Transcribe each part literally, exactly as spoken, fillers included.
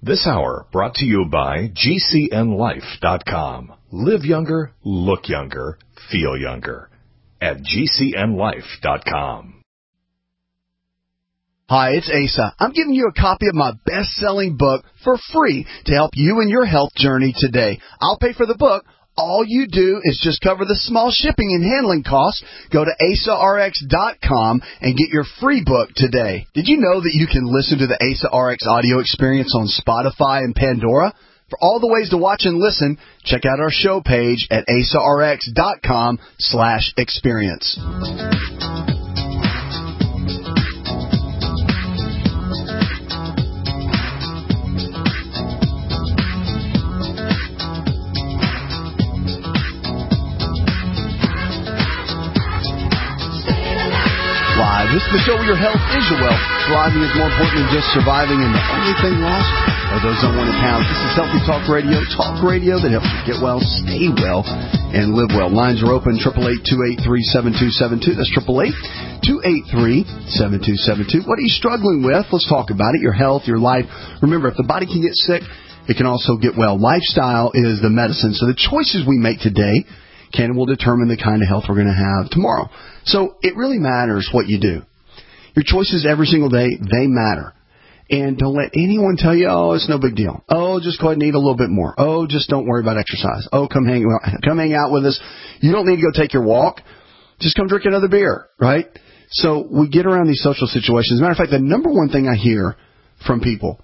This hour brought to you by G C N life dot com. Live younger, look younger, feel younger at G C N life dot com. Hi, it's Asa. I'm giving you a copy of my best-selling book for free to help you in your health journey today. I'll pay for the book. All you do is just cover the small shipping and handling costs. Go to asa r x dot com and get your free book today. Did you know that you can listen to the Asa R X audio experience on Spotify and Pandora? For all the ways to watch and listen, check out our show page at asa r x dot com slash experience. This is the show where your health is your wealth. Thriving is more important than just surviving, and the only thing lost are those unwanted pounds. This is Healthy Talk Radio, talk radio that helps you get well, stay well, and live well. Lines are open, eight eight eight, two eight three, seven two seven two. That's eight eight eight, two eight three, seven two seven two. What are you struggling with? Let's talk about it, your health, your life. Remember, if the body can get sick, it can also get well. Lifestyle is the medicine. So the choices we make today can and will determine the kind of health we're going to have tomorrow. So it really matters what you do. Your choices every single day, they matter. And don't let anyone tell you, oh, it's no big deal. Oh, just go ahead and eat a little bit more. Oh, just don't worry about exercise. Oh, come hang, come hang out with us. You don't need to go take your walk. Just come drink another beer, right? So we get around these social situations. As a matter of fact, the number one thing I hear from people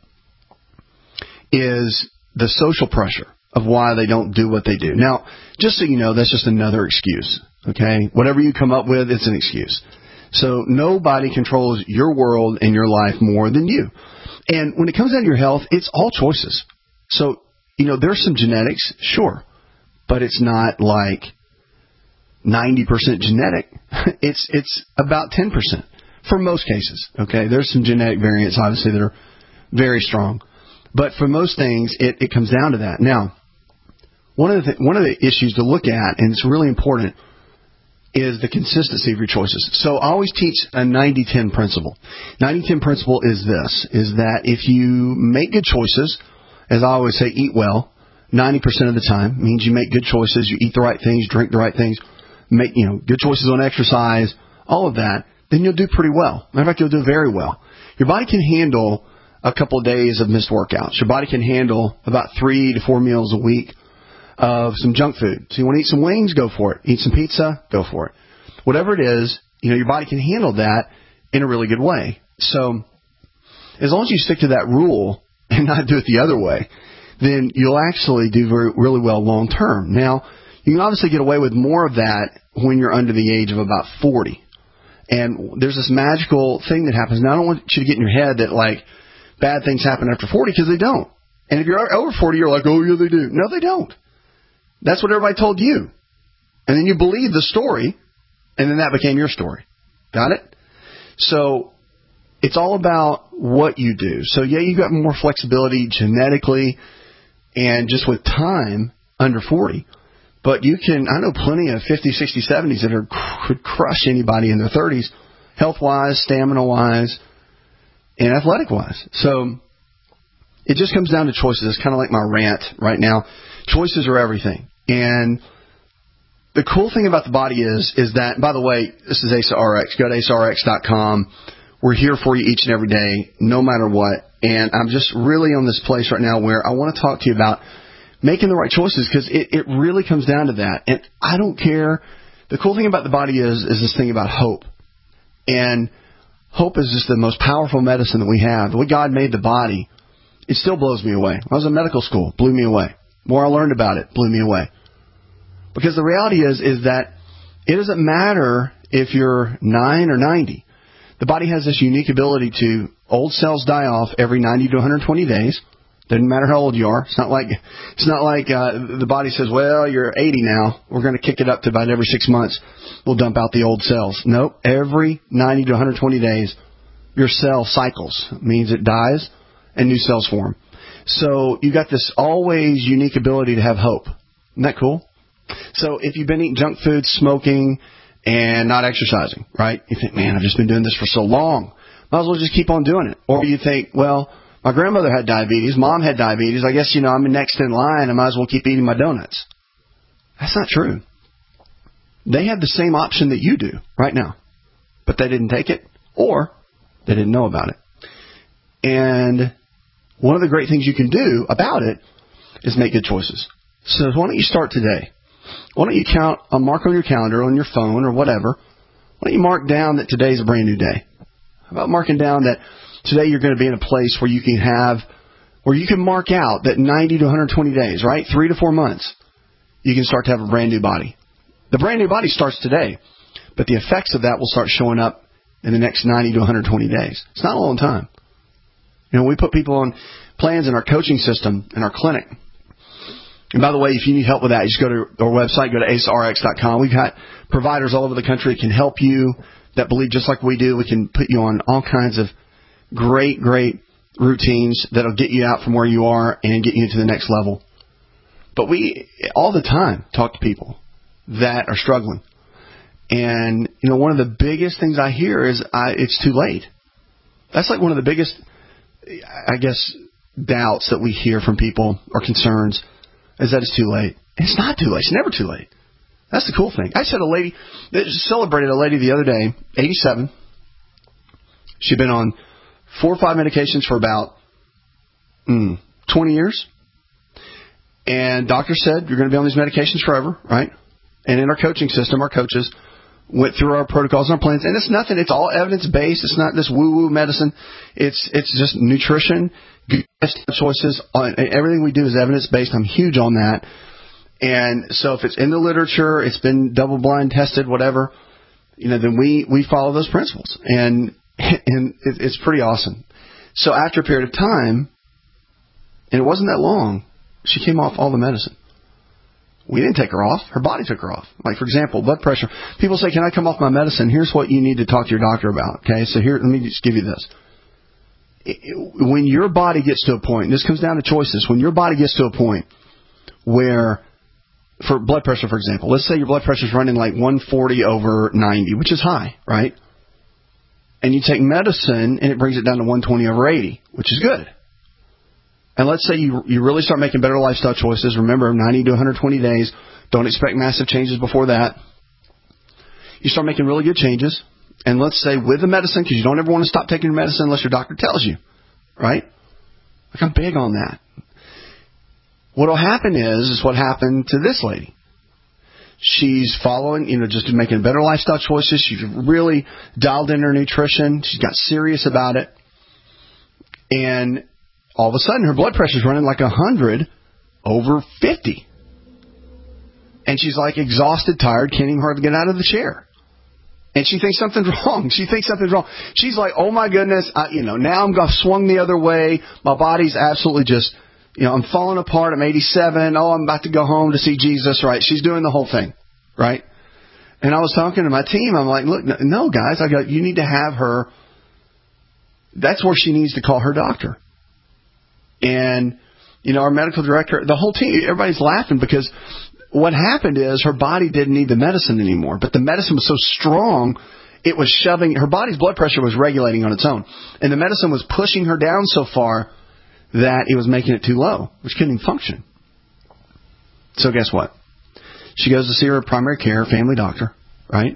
is the social pressure of why they don't do what they do. Now, just so you know, that's just another excuse, okay? Whatever you come up with, it's an excuse. So nobody controls your world and your life more than you. And when it comes down to your health, it's all choices. So, you know, there's some genetics, sure, but it's not like ninety percent genetic. It's it's about ten percent for most cases, okay? There's some genetic variants, obviously, that are very strong. But for most things, it, it comes down to that. Now, one of the th- one of the issues to look at, and it's really important, is the consistency of your choices. So I always teach a ninety ten principle. ninety ten principle is this, is that if you make good choices, as I always say, eat well, ninety percent of the time, means you make good choices, you eat the right things, drink the right things, make, you know, good choices on exercise, all of that, then you'll do pretty well. Matter of fact, you'll do very well. Your body can handle a couple of days of missed workouts. Your body can handle about three to four meals a week of some junk food. So you want to eat some wings? Go for it. Eat some pizza? Go for it. Whatever it is, you know, your body can handle that in a really good way. So as long as you stick to that rule and not do it the other way, then you'll actually do very, really well long term. Now, you can obviously get away with more of that when you're under the age of about forty. And there's this magical thing that happens. Now, I don't want you to get in your head that, like, bad things happen after forty, because they don't. And if you're over forty, you're like, oh, yeah, they do. No, they don't. That's what everybody told you. And then you believe the story, and then that became your story. Got it? So it's all about what you do. So, yeah, you've got more flexibility genetically and just with time under forty. But you can, I know plenty of fifties, sixties, seventies that are, could crush anybody in their thirties, health-wise, stamina-wise, and athletic-wise. So it just comes down to choices. It's kind of like my rant right now. Choices are everything. And the cool thing about the body is, is that, by the way, this is Asa R X. Go to asa r x dot com. We're here for you each and every day, no matter what. And I'm just really on this place right now where I want to talk to you about making the right choices, because it, it really comes down to that. And I don't care. The cool thing about the body is, is this thing about hope. And hope is just the most powerful medicine that we have. The way God made the body, it still blows me away. When I was in medical school, it blew me away. The more I learned about it, blew me away. Because the reality is, is that it doesn't matter if you're nine or ninety. The body has this unique ability to, old cells die off every ninety to one hundred twenty days. Doesn't matter how old you are. It's not like, it's not like uh, the body says, well, you're eighty now. We're going to kick it up to about every six months. We'll dump out the old cells. Nope. Every ninety to one hundred twenty days, your cell cycles. It means it dies and new cells form. So you got this always unique ability to have hope. Isn't that cool? So if you've been eating junk food, smoking, and not exercising, right? You think, man, I've just been doing this for so long. Might as well just keep on doing it. Or you think, well, My grandmother had diabetes. Mom had diabetes. I guess, you know, I'm next in line. I might as well keep eating my donuts. That's not true. They have the same option that you do right now, but they didn't take it or they didn't know about it. And one of the great things you can do about it is make good choices. So why don't you start today? Why don't you count a mark on your calendar, on your phone, or whatever? Why don't you mark down that today's a brand new day? How about marking down that today you're going to be in a place where you can have, where you can mark out that ninety to one hundred twenty days, right? Three to four months, you can start to have a brand new body. The brand new body starts today, but the effects of that will start showing up in the next ninety to one hundred twenty days. It's not a long time. You know, we put people on plans in our coaching system, in our clinic. And by the way, if you need help with that, you just go to our website, go to ace r x dot com. We've got providers all over the country that can help you, that believe just like we do. We can put you on all kinds of great, great routines that'll get you out from where you are and get you to the next level. But we, all the time, talk to people that are struggling. And, you know, one of the biggest things I hear is I, it's too late. That's like one of the biggest, I guess, doubts that we hear from people or concerns is that it's too late. It's not too late. It's never too late. That's the cool thing. I said a lady, celebrated a lady the other day, eighty-seven. She'd been on four or five medications for about mm, twenty years. And doctor said, you're going to be on these medications forever, right? And in our coaching system, our coaches went through our protocols and our plans. And it's nothing. It's all evidence-based. It's not this woo-woo medicine. It's it's just nutrition, good choices. Everything we do is evidence-based. I'm huge on that. And so if it's in the literature, it's been double-blind tested, whatever, you know, then we, we follow those principles. And and it's pretty awesome. So after a period of time, and it wasn't that long, she came off all the medicine. We didn't take her off. Her body took her off. Like, for example, blood pressure. People say, can I come off my medicine? Here's what you need to talk to your doctor about. Okay, so here, let me just give you this. When your body gets to a point, and this comes down to choices, when your body gets to a point where, for blood pressure, for example, let's say your blood pressure is running like one forty over ninety, which is high, right? And you take medicine, and it brings it down to one twenty over eighty, which is good. And let's say you you really start making better lifestyle choices. Remember, ninety to one hundred twenty days. Don't expect massive changes before that. You start making really good changes. And let's say with the medicine, because you don't ever want to stop taking your medicine unless your doctor tells you, right? Like, I'm big on that. What will happen is, is what happened to this lady. She's following, you know, just making better lifestyle choices. She's really dialed in her nutrition. She's got serious about it. And all of a sudden, her blood pressure is running like one hundred over fifty. And she's like exhausted, tired, can't even hardly get out of the chair. And she thinks something's wrong. She thinks something's wrong. She's like, oh my goodness, I, you know, now I'm I've swung the other way. My body's absolutely just, you know, I'm falling apart. I'm eighty-seven. Oh, I'm about to go home to see Jesus, right? She's doing the whole thing, right? And I was talking to my team. I'm like, look, no, guys, I got, you need to have her. That's where she needs to call her doctor. And, you know, our medical director, the whole team, everybody's laughing because what happened is her body didn't need the medicine anymore. But the medicine was so strong, it was shoving, her body's blood pressure was regulating on its own. And the medicine was pushing her down so far that it was making it too low, which couldn't even function. So guess what? She goes to see her primary care family doctor, right?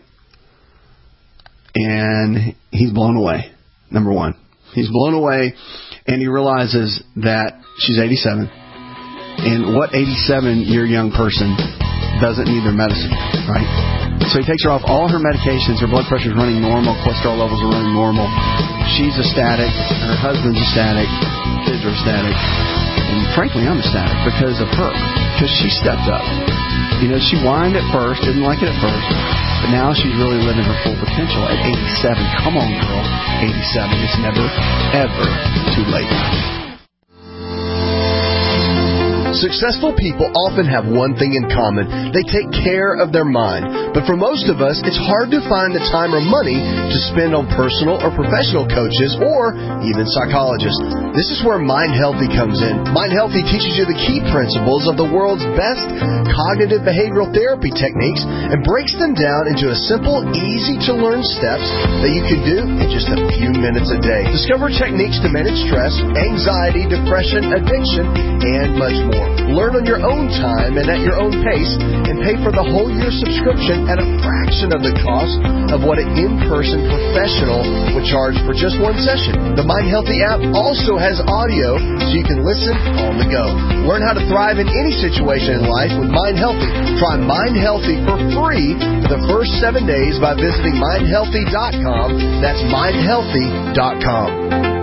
And he's blown away, number one. He's blown away, and he realizes that she's eighty-seven. And what eighty-seven-year young person doesn't need their medicine, right? So he takes her off all her medications. Her blood pressure is running normal. Cholesterol levels are running normal. She's ecstatic. Her husband's ecstatic. Kids are ecstatic. And frankly, I'm ecstatic because of her. Because she stepped up. You know, she whined at first, didn't like it at first. But now she's really living her full potential at eighty-seven. Come on, girl. eighty-seven. It's never, ever too late. Successful people often have one thing in common. They take care of their mind. But for most of us, it's hard to find the time or money to spend on personal or professional coaches or even psychologists. This is where Mind Healthy comes in. Mind Healthy teaches you the key principles of the world's best cognitive behavioral therapy techniques and breaks them down into a simple, easy-to-learn steps that you can do in just a few minutes a day. Discover techniques to manage stress, anxiety, depression, addiction, and much more. Learn on your own time and at your own pace, and pay for the whole year subscription at a fraction of the cost of what an in-person professional would charge for just one session. The Mind Healthy app also has audio so you can listen on the go. Learn how to thrive in any situation in life with Mind Healthy. Try Mind Healthy for free for the first seven days by visiting mind healthy dot com. That's mind healthy dot com.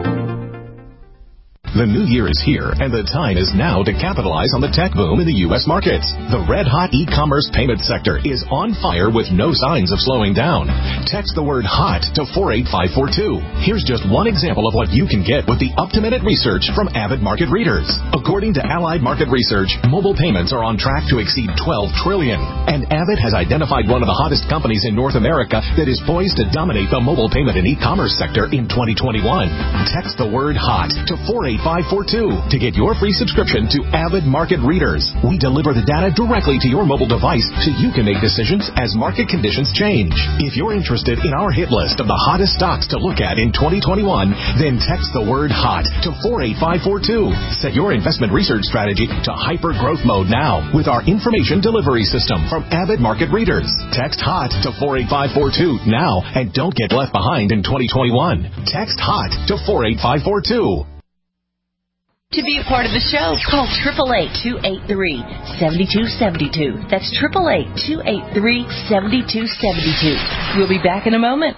The new year is here, and the time is now to capitalize on the tech boom in the U S markets. The red-hot e-commerce payment sector is on fire with no signs of slowing down. Text the word HOT to four eight five four two. Here's just one example of what you can get with the up-to-minute research from Avid Market Readers. According to Allied Market Research, mobile payments are on track to exceed twelve trillion dollars, and Avid has identified one of the hottest companies in North America that is poised to dominate the mobile payment and e-commerce sector in twenty twenty-one. Text the word HOT to four eight five four two to get your free subscription to Avid Market Readers. We deliver the data directly to your mobile device so you can make decisions as market conditions change. If you're interested in our hit list of the hottest stocks to look at in twenty twenty-one, then text the word HOT to four eight five four two. Set your investment research strategy to hyper growth mode now with our information delivery system from Avid Market Readers. Text HOT to four eight five four two now and don't get left behind in twenty twenty-one. Text HOT to four eight five four two. To be a part of the show, call eight eight eight, two eight three, seven two seven two. That's eight eight eight, two eight three, seven two seven two. We'll be back in a moment.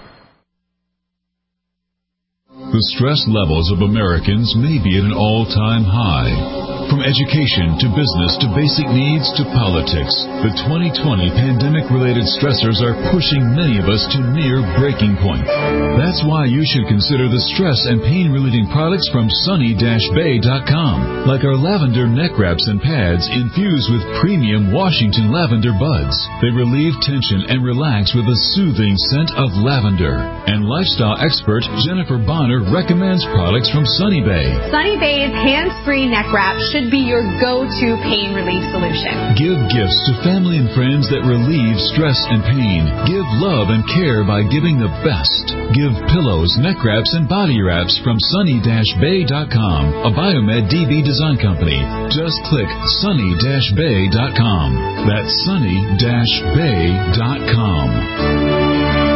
The stress levels of Americans may be at an all-time high. From education to business to basic needs to politics, the twenty twenty pandemic-related stressors are pushing many of us to near breaking point. That's why you should consider the stress and pain-relieving products from sunny dash bay dot com, like our lavender neck wraps and pads infused with premium Washington lavender buds. They relieve tension and relax with a soothing scent of lavender. And lifestyle expert Jennifer Bonner recommends products from Sunny Bay. Sunny Bay's hands-free neck wrap should be your go-to pain relief solution. Give gifts to family and friends that relieve stress and pain. Give love and care by giving the best. Give pillows, neck wraps, and body wraps from sunny dash bay dot com, a Biomed D B design company. Just click sunny dash bay dot com. That's sunny dash bay dot com.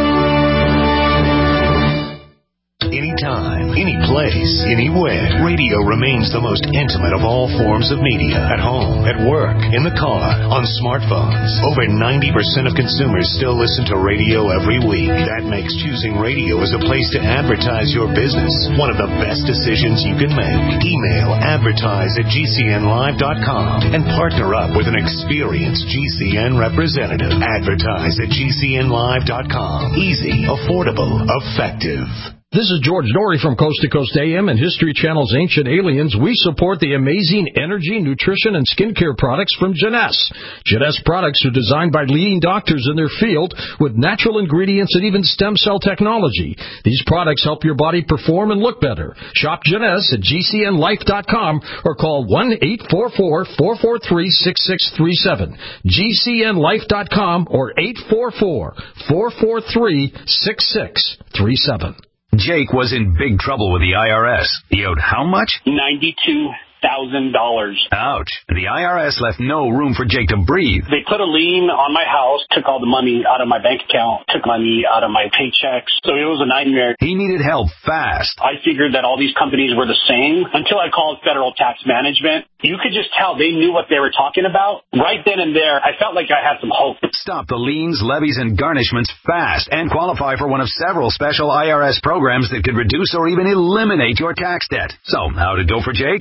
Anytime, any place, anywhere, radio remains the most intimate of all forms of media. At home, at work, in the car, on smartphones. Over ninety percent of consumers still listen to radio every week. That makes choosing radio as a place to advertise your business one of the best decisions you can make. Email advertise at G C N live dot com and partner up with an experienced G C N representative. Advertise at G C N live dot com. Easy, affordable, effective. This is George Norrie from Coast to Coast A M and History Channel's Ancient Aliens. We support the amazing energy, nutrition, and skincare products from Jeunesse. Jeunesse products are designed by leading doctors in their field with natural ingredients and even stem cell technology. These products help your body perform and look better. Shop Jeunesse at G C N life dot com or call one eight four four, four four three, six six three seven. G C N life dot com or eight four four, four four three, six six three seven. Jake was in big trouble with the I R S. He owed how much? ninety-two thousand dollars. Ouch. The I R S left no room for Jake to breathe. They put a lien on my house, took all the money out of my bank account, took money out of my paychecks. So it was a nightmare. He needed help fast. I figured that all these companies were the same until I called Federal Tax Management. You could just tell they knew what they were talking about. Right then and there, I felt like I had some hope. Stop the liens, levies, and garnishments fast and qualify for one of several special I R S programs that could reduce or even eliminate your tax debt. So, how'd it go for Jake? They did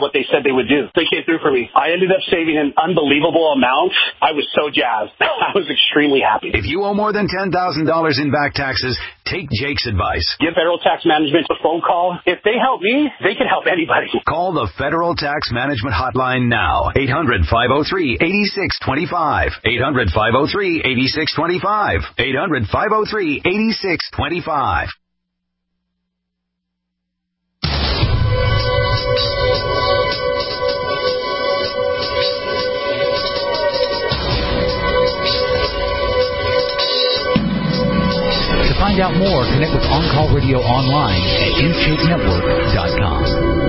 what they said they would do. They came through for me. I ended up saving an unbelievable amount. I was so jazzed. I was extremely happy. If you owe more than ten thousand dollars in back taxes, take Jake's advice. Give Federal Tax Management a phone call. If they help me, they can help anybody. Call the Federal Tax Management Hotline now. eight hundred, five oh three, eight six two five. eight hundred, five oh three, eight six two five. eight hundred, five oh three, eight six two five. To find out more, connect with On Call Radio online at in shape network dot com.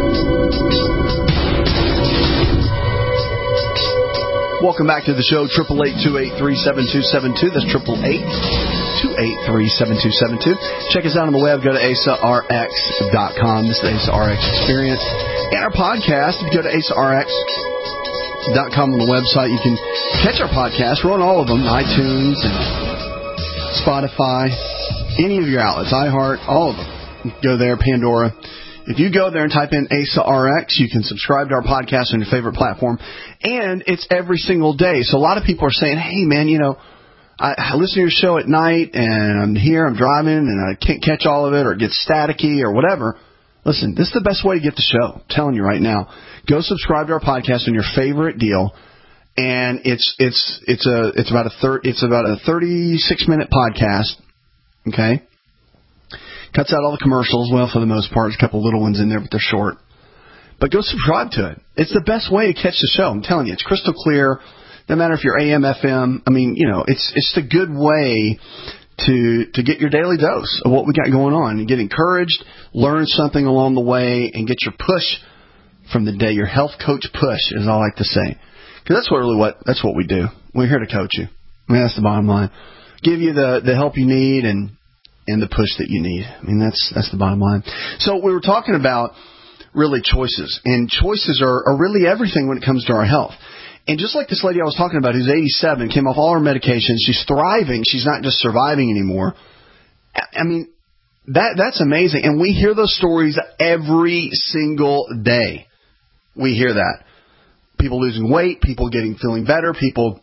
Welcome back to the show, eight eight eight, two eight three, seven two seven two. That's eight eight eight, two eight three, seven two seven two. Check us out on the web. Go to asa r x dot com. This is the Asa R X Experience. And our podcast, if you go to asa r x dot com on the website, you can catch our podcast. We're on all of them, iTunes and Spotify, any of your outlets, iHeart, all of them. You can go there, Pandora. If you go there and type in Asa R X, you can subscribe to our podcast on your favorite platform. And it's every single day. So a lot of people are saying, hey, man, you know, I, I listen to your show at night, and I'm here, I'm driving, and I can't catch all of it, or it gets staticky, or whatever. Listen, this is the best way to get the show. I'm telling you right now. Go subscribe to our podcast on your favorite deal. And it's it's it's a it's about a thir- it's about a thirty-six minute podcast. Okay, cuts out all the commercials. Well, for the most part, there's a couple little ones in there, but they're short. But go subscribe to it. It's the best way to catch the show. I'm telling you, it's crystal clear. No matter if you're A M, F M. I mean, you know, it's it's the good way to to get your daily dose of what we got going on and get encouraged, learn something along the way, and get your push from the day. Your health coach push, as I like to say. Because that's what really what that's what we do. We're here to coach you. I mean, that's the bottom line. Give you the, the help you need and and the push that you need. I mean, that's that's the bottom line. So we were talking about really choices, and choices are, are really everything when it comes to our health. And just like this lady I was talking about, who's eighty-seven, came off all her medications, she's thriving. She's not just surviving anymore. I mean, that that's amazing. And we hear those stories every single day. We hear that. People losing weight, people getting feeling better, people,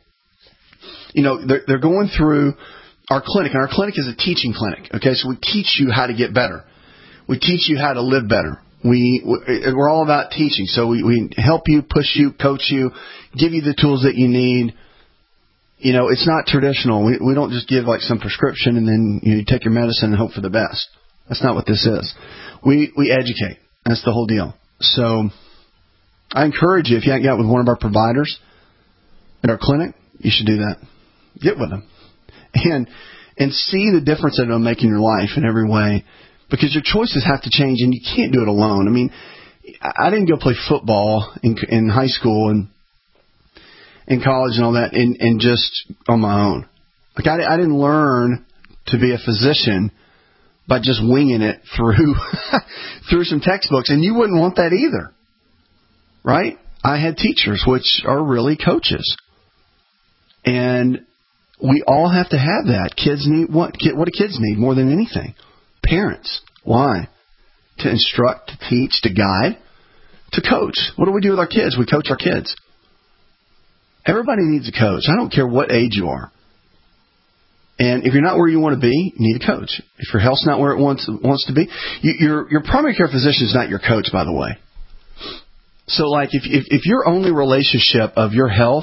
you know, they're, they're going through our clinic. And our clinic is a teaching clinic, okay? So we teach you how to get better. We teach you how to live better. We, we're all about teaching. So we, we help you, push you, coach you, give you the tools that you need. You know, it's not traditional. We, we don't just give like some prescription and then you take your medicine and hope for the best. That's not what this is. We, we educate. That's the whole deal. So I encourage you, if you haven't got with one of our providers at our clinic, you should do that. Get with them. And and see the difference that it'll make in your life in every way. Because your choices have to change, and you can't do it alone. I mean, I didn't go play football in, in high school and in college and all that, and, and just on my own. Like I, I didn't learn to be a physician by just winging it through through some textbooks, and you wouldn't want that either, right? I had teachers, which are really coaches, and we all have to have that. Kids need what? What do kids need more than anything? Parents. Why? To instruct, to teach, to guide, to coach. What do we do with our kids? We coach our kids. Everybody needs a coach. I don't care what age you are. And if you're not where you want to be, you need a coach. If your health's not where it wants wants to be, you, your your primary care physician is not your coach, by the way. So, like, if if, if your only relationship of your health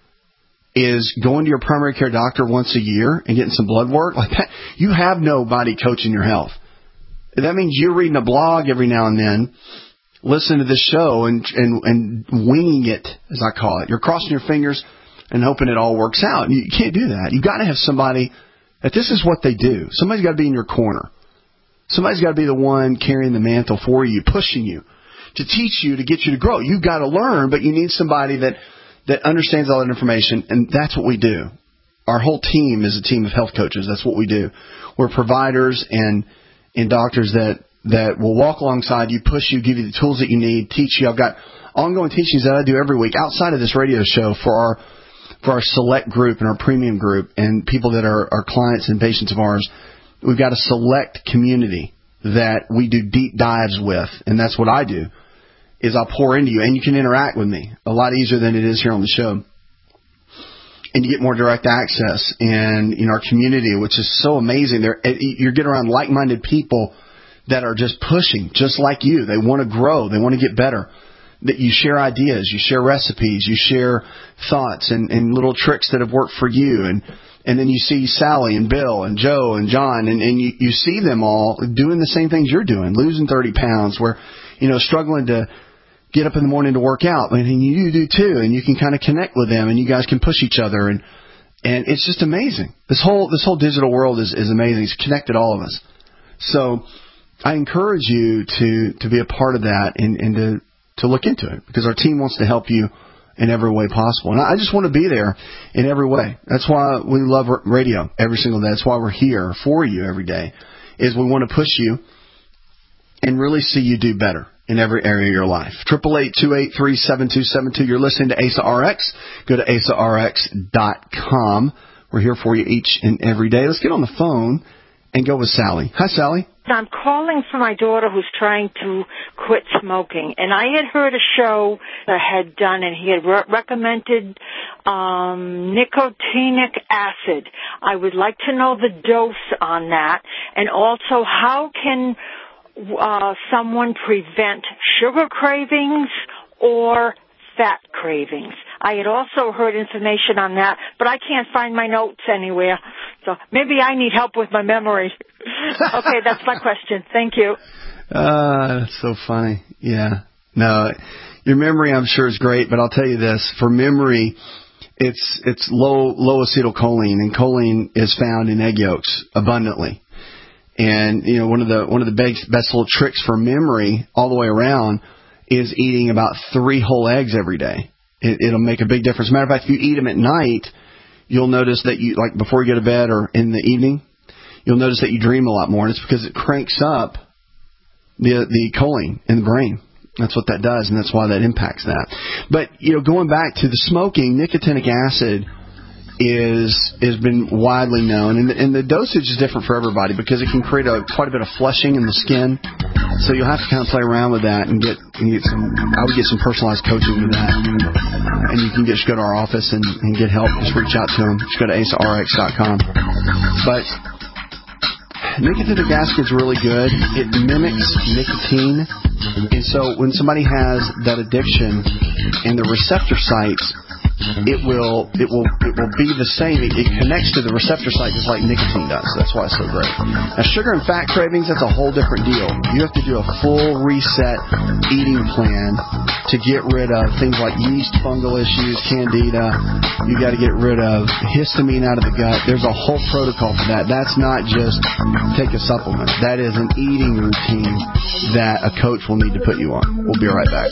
is going to your primary care doctor once a year and getting some blood work, like that, you have nobody coaching your health. That means you're reading a blog every now and then, listening to this show and, and, and winging it, as I call it. You're crossing your fingers and hoping it all works out. You can't do that. You've got to have somebody that this is what they do. Somebody's got to be in your corner. Somebody's got to be the one carrying the mantle for you, pushing you, to teach you, to get you to grow. You've got to learn, but you need somebody that that understands all that information, and that's what we do. Our whole team is a team of health coaches. That's what we do. We're providers and and doctors that, that will walk alongside you, push you, give you the tools that you need, teach you. I've got ongoing teachings that I do every week outside of this radio show for our for our select group and our premium group and people that are, are clients and patients of ours. We've got a select community that we do deep dives with, and that's what I do. is I'll pour into you, and you can interact with me a lot easier than it is here on the show. And you get more direct access and in our community, which is so amazing. There, you get around like-minded people that are just pushing, just like you. They want to grow. They want to get better. That you share ideas, you share recipes, you share thoughts and, and little tricks that have worked for you. And, and then you see Sally and Bill and Joe and John, and, and you, you see them all doing the same things you're doing, losing thirty pounds, where, you know, struggling to get up in the morning to work out, and you do too, and you can kind of connect with them, and you guys can push each other, and and it's just amazing. This whole this whole digital world is, is amazing. It's connected all of us. So I encourage you to, to be a part of that and, and to, to look into it, because our team wants to help you in every way possible. And I just want to be there in every way. That's why we love radio every single day. That's why we're here for you every day, is we want to push you and really see you do better in every area of your life. eight eight eight, two eight three, seven two seven two. You're listening to A S A R X. Go to A S A R X dot com. We're here for you each and every day. Let's get on the phone and go with Sally. Hi, Sally. I'm calling for my daughter who's trying to quit smoking. And I had heard a show that had done, and he had re- recommended um, nicotinic acid. I would like to know the dose on that. And also, how can Uh, someone prevent sugar cravings or fat cravings? I had also heard information on that, but I can't find my notes anywhere. So maybe I need help with my memory. Okay, that's my question. Thank you. Uh, that's so funny. Yeah. No, your memory, I'm sure, is great, but I'll tell you this. For memory, it's it's low, low acetylcholine, and choline is found in egg yolks abundantly. And, you know, one of the one of the best, best little tricks for memory all the way around is eating about three whole eggs every day. It, it'll make a big difference. Matter of fact, if you eat them at night, you'll notice that you, like before you go to bed or in the evening, you'll notice that you dream a lot more. And it's because it cranks up the the choline in the brain. That's what that does, and that's why that impacts that. But, you know, going back to the smoking, nicotinic acid is has been widely known, and the, and the dosage is different for everybody because it can create a quite a bit of flushing in the skin. So you'll have to kind of play around with that and get, and get some. I would get some personalized coaching with that, and you can just go to our office and, and get help. Just reach out to them. Just go to A S A R X dot com. But nicotinic acid is really good. It mimics nicotine, and so when somebody has that addiction and the receptor sites, it will it will it will be the same. It, it connects to the receptor site just like nicotine does. That's why it's so great. Now, sugar and fat cravings, that's a whole different deal. You have to do a full reset eating plan to get rid of things like yeast, fungal issues, candida. You got to get rid of histamine out of the gut. There's a whole protocol for that. That's not just take a supplement. That is an eating routine that a coach will need to put you on. We'll be right back.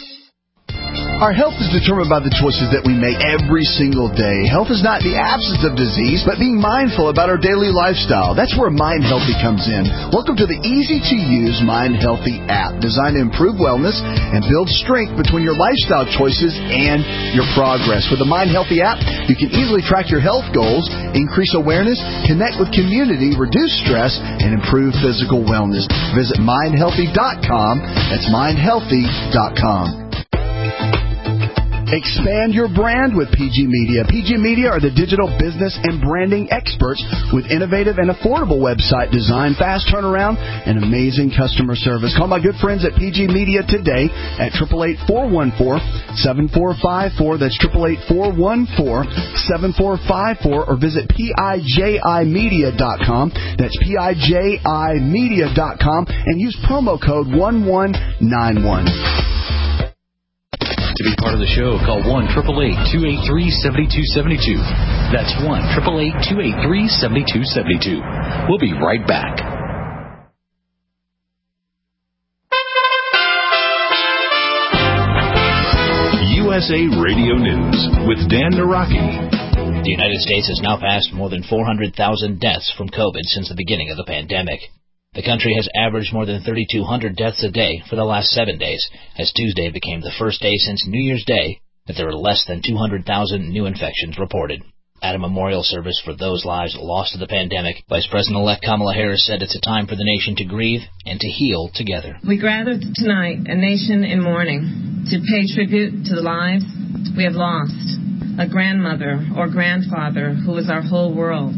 Our health is determined by the choices that we make every single day. Health is not the absence of disease, but being mindful about our daily lifestyle. That's where Mind Healthy comes in. Welcome to the easy-to-use Mind Healthy app, designed to improve wellness and build strength between your lifestyle choices and your progress. With the Mind Healthy app, you can easily track your health goals, increase awareness, connect with community, reduce stress, and improve physical wellness. Visit mind healthy dot com. That's mind healthy dot com. Expand your brand with P G Media. P G Media are the digital business and branding experts with innovative and affordable website design, fast turnaround, and amazing customer service. Call my good friends at P G Media today at eight eight eight, four one four, seven four five four. That's eight eight eight, four one four, seven four five four, or visit P I J I media dot com. That's P I J I media dot com and use promo code one one nine one. To be part of the show, call one eight eight eight, two eight three, seven two seven two. That's one eight eight eight, two eight three, seven two seven two. We'll be right back. U S A Radio News with Dan Naraki. The United States has now passed more than four hundred thousand deaths from COVID since the beginning of the pandemic. The country has averaged more than thirty-two hundred deaths a day for the last seven days, as Tuesday became the first day since New Year's Day that there were less than two hundred thousand new infections reported. At a memorial service for those lives lost to the pandemic, Vice President-elect Kamala Harris said it's a time for the nation to grieve and to heal together. We gather tonight, a nation in mourning, to pay tribute to the lives we have lost. A grandmother or grandfather who is our whole world.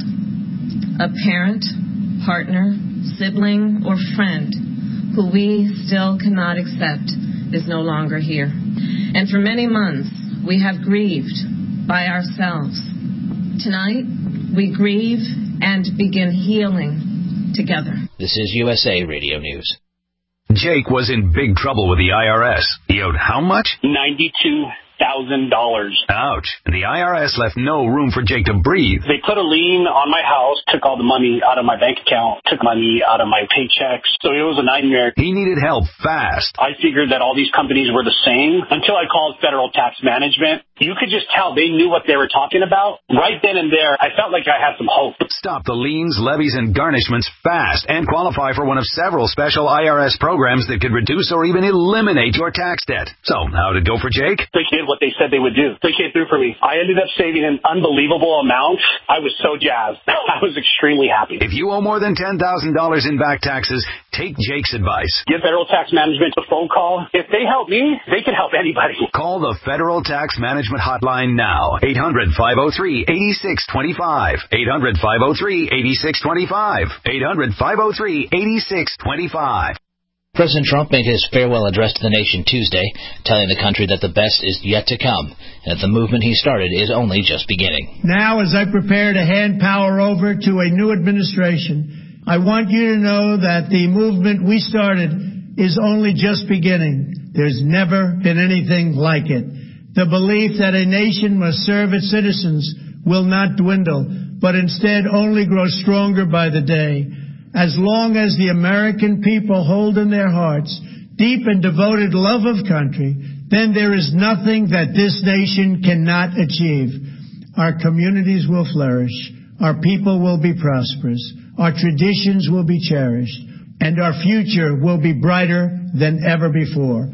A parent, partner, sibling, or friend who we still cannot accept is no longer here. And for many months, we have grieved by ourselves. Tonight, we grieve and begin healing together. This is U S A Radio News. Jake was in big trouble with the I R S. He owed how much? ninety-two thousand dollars. Ouch. And the I R S left no room for Jake to breathe. They put a lien on my house, took all the money out of my bank account, took money out of my paychecks. So it was a nightmare. He needed help fast. I figured that all these companies were the same until I called Federal Tax Management. You could just tell they knew what they were talking about. Right then and there, I felt like I had some hope. Stop the liens, levies, and garnishments fast and qualify for one of several special I R S programs that could reduce or even eliminate your tax debt. So, how did it go for Jake? They did what they said they would do. They came through for me. I ended up saving an unbelievable amount. I was so jazzed. I was extremely happy. If you owe more than ten thousand dollars in back taxes, take Jake's advice. Give Federal Tax Management a phone call. If they help me, they can help anybody. Call the Federal Tax Management Hotline now. eight hundred, five oh three, eight six two five. eight hundred, five oh three, eight six two five. eight hundred, five oh three, eight six two five. President Trump made his farewell address to the nation Tuesday, telling the country that the best is yet to come, and that the movement he started is only just beginning. Now, as I prepare to hand power over to a new administration, I want you to know that the movement we started is only just beginning. There's never been anything like it. The belief that a nation must serve its citizens will not dwindle, but instead only grow stronger by the day. As long as the American people hold in their hearts deep and devoted love of country, then there is nothing that this nation cannot achieve. Our communities will flourish, our people will be prosperous, our traditions will be cherished, and our future will be brighter than ever before.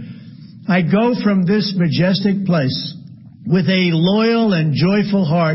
I go from this majestic place with a loyal and joyful heart,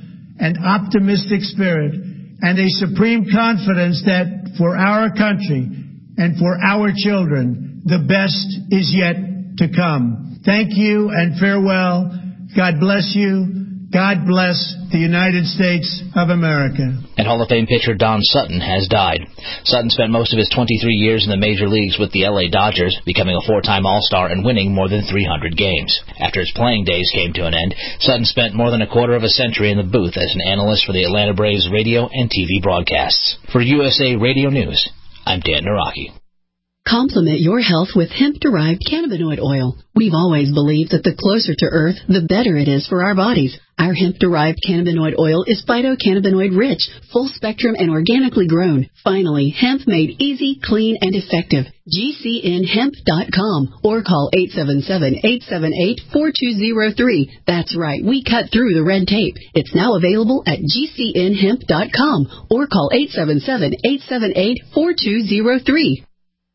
an optimistic spirit, and a supreme confidence that for our country and for our children, the best is yet to come. Thank you and farewell. God bless you. God bless the United States of America. And Hall of Fame pitcher Don Sutton has died. Sutton spent most of his twenty-three years in the major leagues with the L A Dodgers, becoming a four-time All-Star and winning more than three hundred games. After his playing days came to an end, Sutton spent more than a quarter of a century in the booth as an analyst for the Atlanta Braves radio and T V broadcasts. For U S A Radio News, I'm Dan Naraki. Complement your health with hemp-derived cannabinoid oil. We've always believed that the closer to Earth, the better it is for our bodies. Our hemp-derived cannabinoid oil is phytocannabinoid-rich, full-spectrum, and organically grown. Finally, hemp made easy, clean, and effective. G C N hemp dot com or call eight seven seven, eight seven eight, four two zero three. That's right, we cut through the red tape. It's now available at G C N hemp dot com or call eight seven seven, eight seven eight, four two zero three.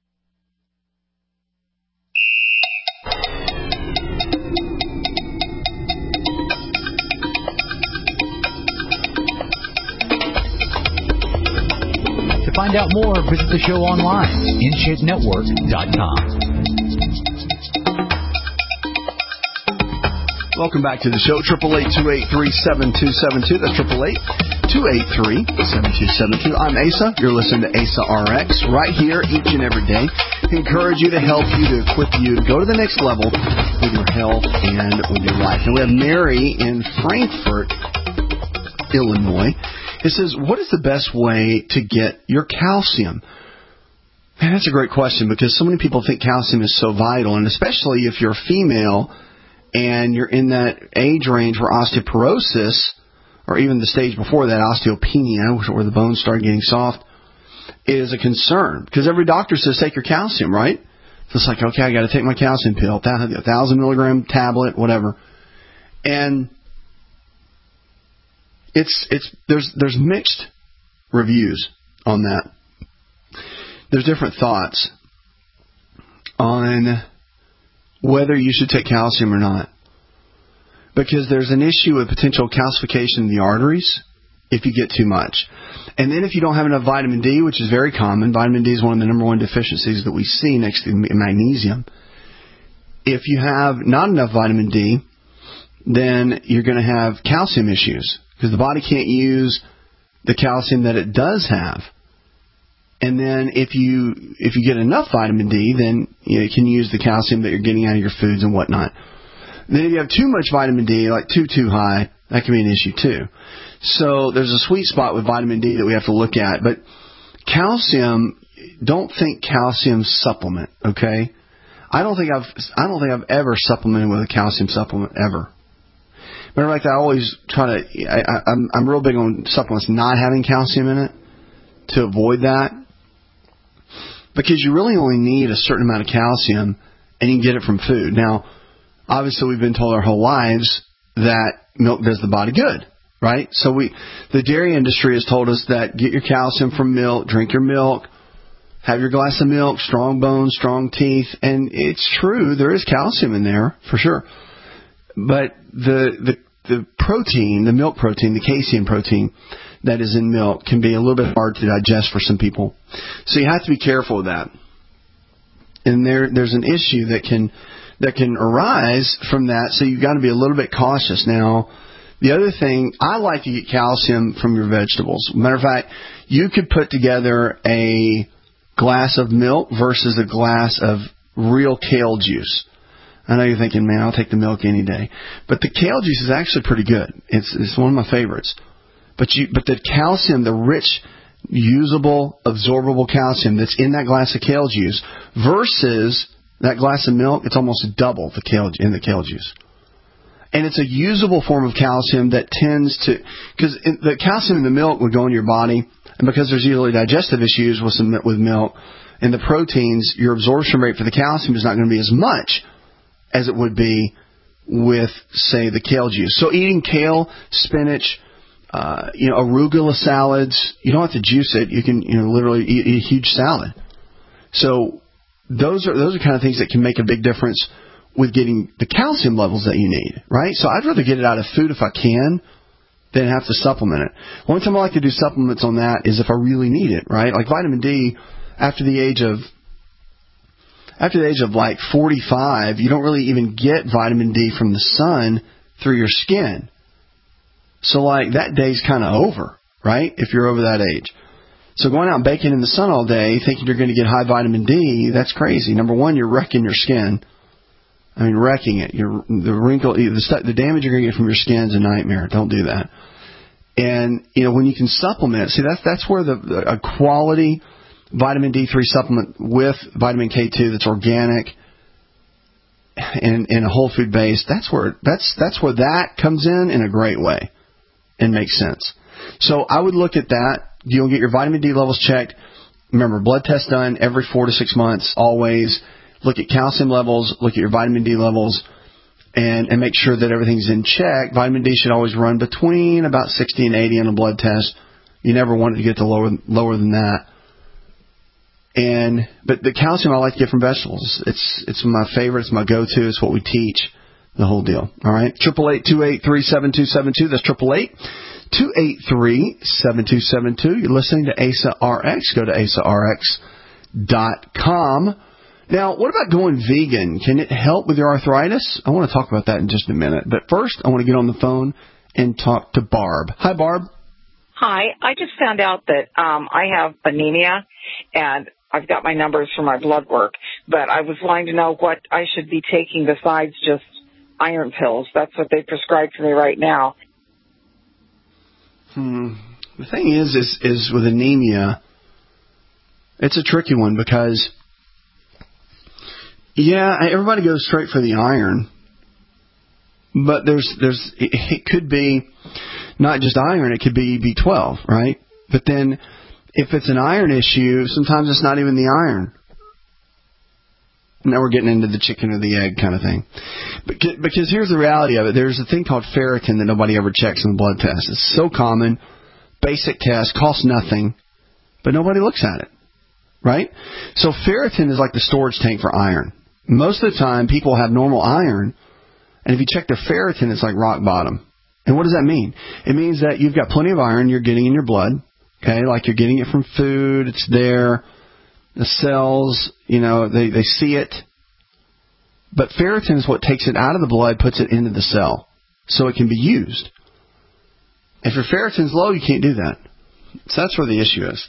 To find out more, visit the show online, in shape network dot com. Welcome back to the show, triple eight, two eight three, seven two seven two. That's triple eight, two eight three, seven two seven two. I'm Asa. You're listening to Asa R X right here each and every day. Encourage you to help you, to equip you to go to the next level with your health and with your life. And we have Mary in Frankfort, Illinois. It says, what is the best way to get your calcium? Man, that's a great question, because so many people think calcium is so vital, and especially if you're female and you're in that age range where osteoporosis, or even the stage before that, osteopenia, where the bones start getting soft, is a concern. Because every doctor says take your calcium, right? So it's like, okay, I got to take my calcium pill, a thousand milligram tablet, whatever. And It's it's there's there's mixed reviews on that. There's different thoughts on whether you should take calcium or not. because there's an issue with potential calcification in the arteries if you get too much. And then if you don't have enough vitamin D, which is very common, vitamin D is one of the number one deficiencies that we see next to magnesium. If you have not enough vitamin D, then you're going to have calcium issues because the body can't use the calcium that it does have. And then if you if you get enough vitamin D, then you know, you can use the calcium that you're getting out of your foods and whatnot. Then if you have too much vitamin D, like too, too high, that can be an issue too. So there's a sweet spot with vitamin D that we have to look at. But calcium, don't think calcium supplement, okay? I don't think I've I don't think I've ever supplemented with a calcium supplement ever. Matter of fact, I always try to. I, I, I'm I'm real big on supplements not having calcium in it to avoid that, because you really only need a certain amount of calcium, and you can get it from food. Now, obviously, we've been told our whole lives that milk does the body good, right? So we, the dairy industry has told us that get your calcium from milk, drink your milk. Have your glass of milk, strong bones, strong teeth, and it's true, there is calcium in there, for sure. But the the the protein, the milk protein, the casein protein that is in milk can be a little bit hard to digest for some people. So you have to be careful with that. And there there's an issue that can that can arise from that, so you've got to be a little bit cautious. Now, the other thing, I like to get calcium from your vegetables. Matter of fact, you could put together a glass of milk versus a glass of real kale juice. I know you're thinking, man, I'll take the milk any day. But the kale juice is actually pretty good. It's it's one of my favorites. But you but the calcium, the rich, usable, absorbable calcium that's in that glass of kale juice versus that glass of milk, it's almost double the kale in the kale juice. And it's a usable form of calcium that tends to, because the calcium in the milk would go into your body, and because there's usually digestive issues with some, with milk and the proteins, your absorption rate for the calcium is not going to be as much as it would be with, say, the kale juice. So eating kale, spinach, uh, you know, arugula salads, you don't have to juice it. You can, you know, literally eat, eat a huge salad. So those are those are kind of things that can make a big difference with getting the calcium levels that you need, right? So I'd rather get it out of food if I can than have to supplement it. One time I like to do supplements on that is if I really need it, right? Like vitamin D, after the age of after the age of like forty-five, you don't really even get vitamin D from the sun through your skin. So like that day's kind of over, right? If you're over that age. So going out and baking in the sun all day thinking you're going to get high vitamin D, that's crazy. Number one, you're wrecking your skin. I mean, wrecking it. You're, the wrinkle, the, st- the damage you're going to get from your skin is a nightmare. Don't do that. And, you know, when you can supplement, see, that's, that's where the, the a quality vitamin D three supplement with vitamin K two that's organic and, and a whole food base, that's where, that's, that's where that comes in in a great way and makes sense. So I would look at that. You'll get your vitamin D levels checked. Remember, blood test done every four to six months, always. Look at calcium levels, look at your vitamin D levels, and, and make sure that everything's in check. Vitamin D should always run between about sixty and eighty on a blood test. You never want it to get to lower lower than that. And but the calcium I like to get from vegetables. It's it's my favorite. It's my go-to. It's what we teach. The whole deal. All right. Triple eight two eight three seven two seven two. That's triple eight two eight three seven two seven two. You're listening to A S A R X. Go to A S A R X dot com. Now, what about going vegan? Can it help with your arthritis? I want to talk about that in just a minute. But first, I want to get on the phone and talk to Barb. Hi, Barb. Hi. I just found out that um, I have anemia, and I've got my numbers for my blood work. But I was wanting to know what I should be taking besides just iron pills. That's what they prescribe for me right now. Hmm. The thing is, is, is with anemia, it's a tricky one because... Yeah, everybody goes straight for the iron, but there's there's it could be not just iron, it could be B twelve, right? But then if it's an iron issue, sometimes it's not even the iron. Now we're getting into the chicken or the egg kind of thing. Because here's the reality of it. There's a thing called ferritin that nobody ever checks in the blood test. It's so common, basic test, costs nothing, but nobody looks at it, right? So ferritin is like the storage tank for iron. Most of the time, people have normal iron, And if you check their ferritin, it's like rock bottom. And what does that mean? It means that you've got plenty of iron you're getting in your blood, okay, like you're getting it from food, it's there, the cells, you know, they, they see it. But ferritin is what takes it out of the blood, puts it into the cell, so it can be used. If your ferritin's low, you can't do that. So that's where the issue is.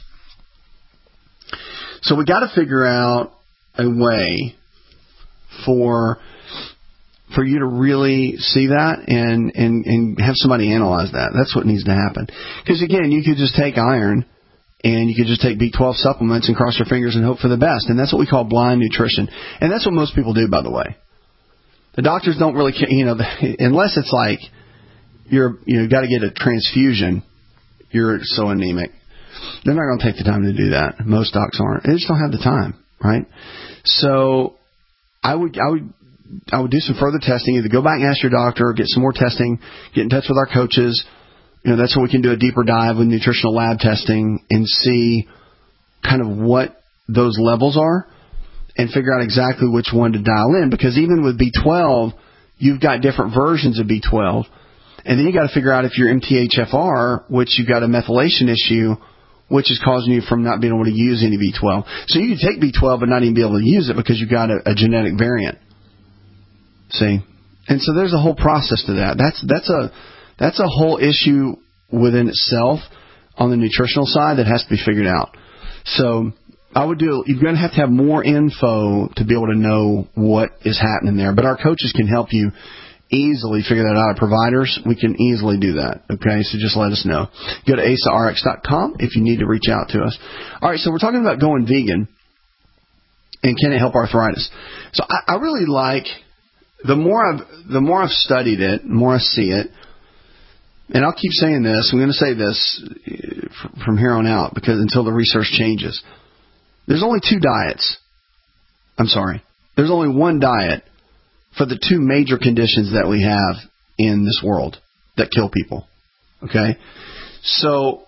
So we got to figure out a way for for you to really see that and, and, and have somebody analyze that. That's what needs to happen. Because, again, you could just take iron and you could just take B twelve supplements and cross your fingers and hope for the best. And that's what we call blind nutrition. And that's what most people do, by the way. The doctors don't really care, you know, unless it's like you're, you know, got to get a transfusion, you're so anemic. They're not going to take the time to do that. Most docs aren't. They just don't have the time, right? So I would, I would, I would do some further testing. Either go back and ask your doctor, or get some more testing, get in touch with our coaches. You know, that's where we can do a deeper dive with nutritional lab testing and see kind of what those levels are and figure out exactly which one to dial in. Because even with B twelve, you've got different versions of B twelve. And then you got to figure out if you're M T H F R, which you've got a methylation issue, which is causing you from not being able to use any B twelve. So you can take B twelve but not even be able to use it because you've got a, a genetic variant. See? And so there's a whole process to that. That's that's a that's a whole issue within itself on the nutritional side that has to be figured out. So I would do, you're going to have to have more info to be able to know what is happening there. But our coaches can help you easily figure that out. Our providers, we can easily do that. Okay, so just let us know. Go to A S A R X dot com if you need to reach out to us. All right, so we're talking about going vegan and can it help arthritis. So I, I really like, the more I've the more I've studied it, the more I see it, and I'll keep saying this, I'm going to say this from here on out because until the research changes. There's only two diets. I'm sorry. There's only one diet for the two major conditions that we have in this world that kill people. Okay? So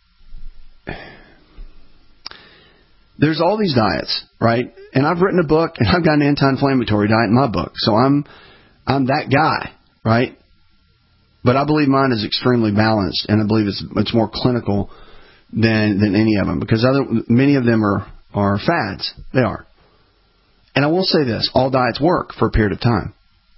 there's all these diets, right? And I've written a book, and I've got an anti-inflammatory diet in my book. So I'm I'm that guy, right? But I believe mine is extremely balanced, and I believe it's it's more clinical than than any of them because other many of them are, are fads. They are. And I will say this, all diets work for a period of time.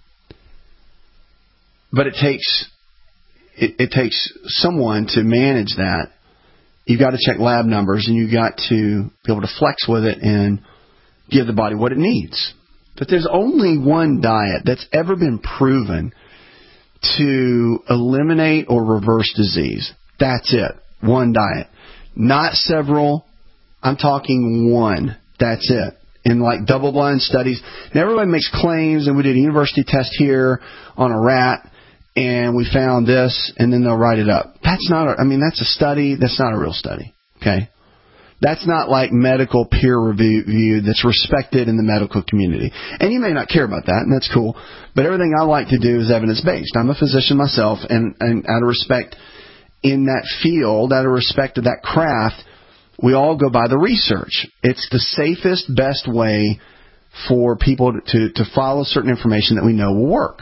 But it takes it, it takes someone to manage that. You've got to check lab numbers, and you've got to be able to flex with it and give the body what it needs. But there's only one diet that's ever been proven to eliminate or reverse disease. That's it. One diet. Not several. I'm talking one. That's it. In like double-blind studies. Now, everybody makes claims, and we did a university test here on a rat, and we found this, and then they'll write it up. That's not, a, I mean, that's a study. That's not a real study. Okay? That's not like medical peer review that's respected in the medical community. And you may not care about that, and that's cool. But everything I like to do is evidence-based. I'm a physician myself, and, and out of respect in that field, out of respect of that craft, we all go by the research. It's the safest, best way for people to, to follow certain information that we know will work.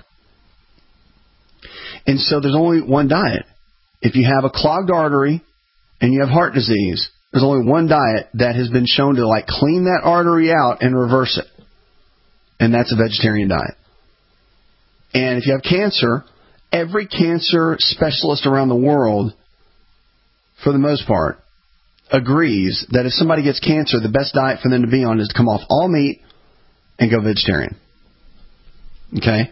And so there's only one diet. If you have a clogged artery and you have heart disease, there's only one diet that has been shown to like clean that artery out and reverse it. And that's a vegetarian diet. And if you have cancer, every cancer specialist around the world, for the most part, agrees that if somebody gets cancer, the best diet for them to be on is to come off all meat and go vegetarian. Okay?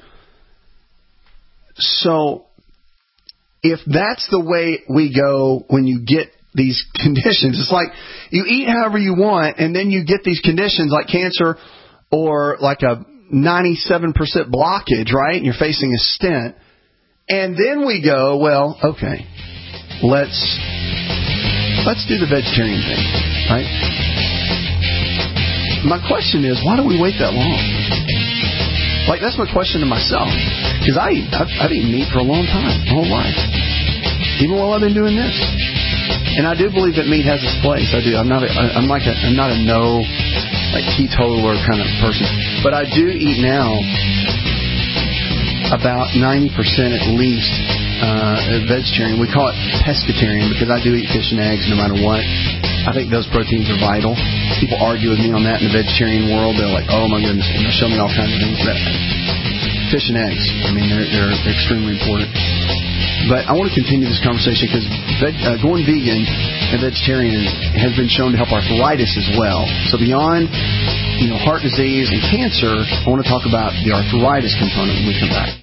So, if that's the way we go when you get these conditions, it's like you eat however you want and then you get these conditions like cancer or like a ninety-seven percent blockage, right? And you're facing a stent. And then we go, well, okay, let's let's do the vegetarian thing, right? My question is, why do we wait that long? Like, that's my question to myself. Because I eat, I've, I've eaten meat for a long time, my whole life. Even while I've been doing this. And I do believe that meat has its place. I do. I'm not a, I'm like a, I'm not a no, like teetotaler kind of person. But I do eat now about ninety percent at least uh, vegetarian. We call it pescatarian because I do eat fish and eggs no matter what. I think those proteins are vital. People argue with me on that in the vegetarian world. They're like, oh, my goodness, and they'll show me all kinds of things. But fish and eggs, I mean, they're, they're extremely important. But I want to continue this conversation because veg, uh, going vegan and vegetarian has been shown to help arthritis as well. So beyond, you know, heart disease and cancer, I want to talk about the arthritis component when we come back.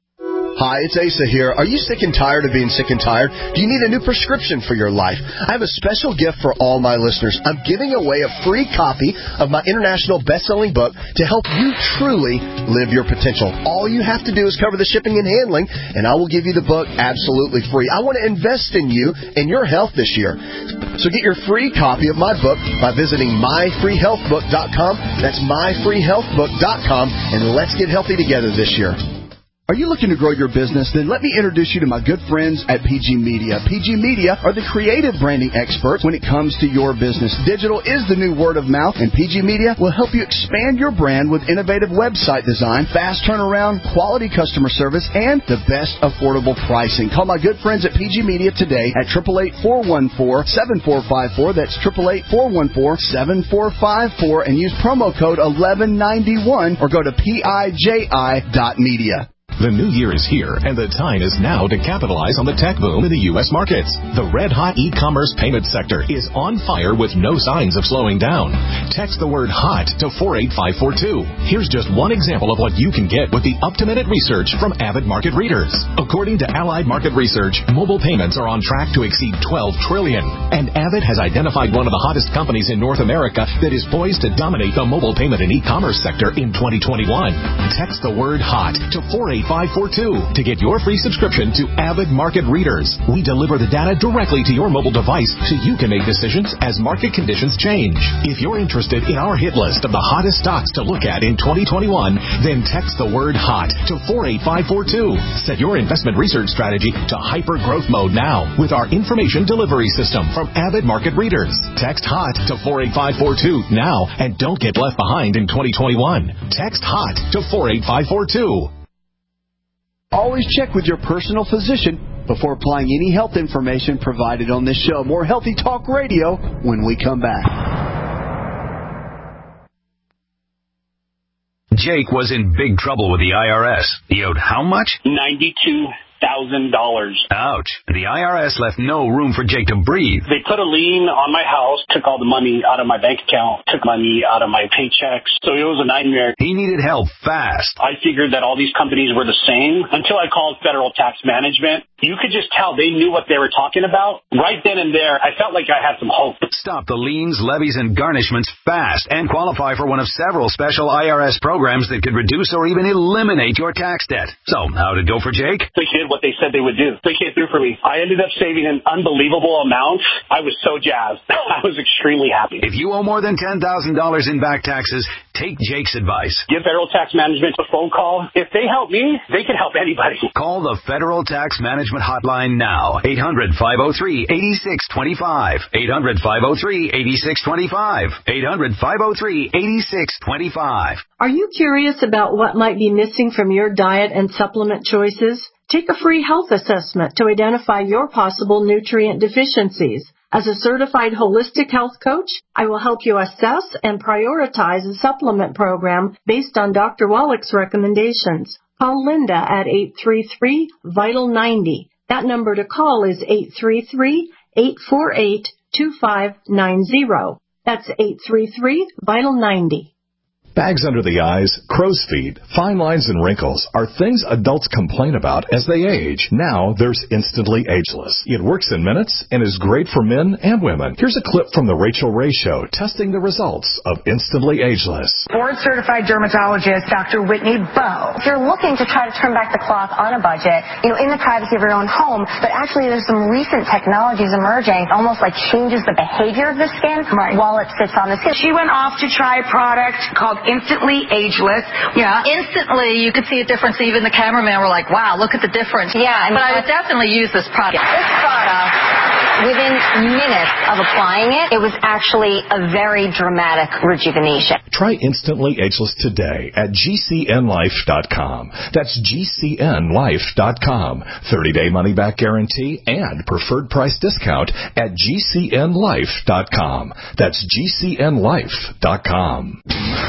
Hi, it's Asa here. Are you sick and tired of being sick and tired? Do you need a new prescription for your life? I have a special gift for all my listeners. I'm giving away a free copy of my international best-selling book to help you truly live your potential. All you have to do is cover the shipping and handling, and I will give you the book absolutely free. I want to invest in you and your health this year. So get your free copy of my book by visiting my free health book dot com. That's my free health book dot com, and let's get healthy together this year. Are you looking to grow your business? Then let me introduce you to my good friends at P G Media. P G Media are the creative branding experts when it comes to your business. Digital is the new word of mouth, and P G Media will help you expand your brand with innovative website design, fast turnaround, quality customer service, and the best affordable pricing. Call my good friends at P G Media today at eight eight eight, four one four, seven four five four. That's eight eight eight, four one four, seven four five four, and use promo code eleven ninety-one or go to P I J I dot media. The new year is here, and the time is now to capitalize on the tech boom in the U S markets. The red-hot e-commerce payment sector is on fire with no signs of slowing down. Text the word HOT to four eight five four two. Here's just one example of what you can get with the up-to-minute research from Avid Market Readers. According to Allied Market Research, mobile payments are on track to exceed twelve trillion dollars, and Avid has identified one of the hottest companies in North America that is poised to dominate the mobile payment and e-commerce sector in twenty twenty-one. Text the word HOT to four eight five four two to get your free subscription to Avid Market Readers. We deliver the data directly to your mobile device so you can make decisions as market conditions change. If you're interested in our hit list of the hottest stocks to look at in twenty twenty-one, then text the word HOT to four eight five four two. Set your investment research strategy to hyper growth mode now with our information delivery system from Avid Market Readers. Text HOT to four eight five four two now and don't get left behind in twenty twenty-one. Text HOT to four eight five four two. Always check with your personal physician before applying any health information provided on this show. More Healthy Talk Radio when we come back. Jake was in big trouble with the I R S. He owed how much? ninety-two thousand dollars. Ouch. The I R S left no room for Jake to breathe. They put a lien on my house, took all the money out of my bank account, took money out of my paychecks. So it was a nightmare. He needed help fast. I figured that all these companies were the same until I called Federal Tax Management. You could just tell they knew what they were talking about. Right then and there, I felt like I had some hope. Stop the liens, levies, and garnishments fast and qualify for one of several special I R S programs that could reduce or even eliminate your tax debt. So, how'd it go for Jake? They did what they said they would do. They came through for me. I ended up saving an unbelievable amount. I was so jazzed. I was extremely happy. If you owe more than ten thousand dollars in back taxes, take Jake's advice. Give Federal Tax Management a phone call. If they help me, they can help anybody. Call the Federal Tax Management Hotline now. eight hundred, five oh three, eight six two five. eight hundred, five oh three, eight six two five. eight hundred, five oh three, eight six two five. Are you curious about what might be missing from your diet and supplement choices? Take a free health assessment to identify your possible nutrient deficiencies. As a certified holistic health coach, I will help you assess and prioritize a supplement program based on Doctor Wallach's recommendations. Call Linda at eight three three, vital ninety. That number to call is eight three three, eight four eight, two five nine zero. That's eight three three, vital ninety. Bags under the eyes, crow's feet, fine lines, and wrinkles are things adults complain about as they age. Now there's Instantly Ageless. It works in minutes and is great for men and women. Here's a clip from The Rachel Ray Show testing the results of Instantly Ageless. Board-certified dermatologist Doctor Whitney Bowe. If you're looking to try to turn back the clock on a budget, you know, in the privacy of your own home, but actually there's some recent technologies emerging, almost like changes the behavior of the skin right. while it sits on the skin. She went off to try a product called Instantly Ageless. Yeah, instantly you could see a difference. Even the cameraman were like, wow, look at the difference. Yeah. But I would definitely use this product. This product, within minutes of applying it, it was actually a very dramatic rejuvenation. Try Instantly Ageless today at G C N life dot com. That's G C N life dot com. thirty-day money-back guarantee and preferred price discount at G C N life dot com. That's G C N life dot com.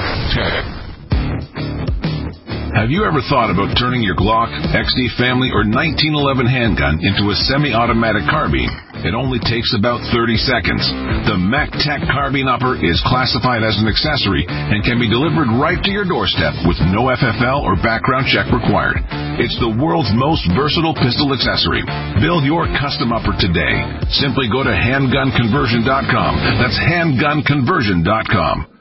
Have you ever thought about turning your Glock, X D Family, or nineteen eleven handgun into a semi-automatic carbine? It only takes about thirty seconds. The MacTac Carbine Upper is classified as an accessory and can be delivered right to your doorstep with no F F L or background check required. It's the world's most versatile pistol accessory. Build your custom upper today. Simply go to handgun conversion dot com. That's handgun conversion dot com.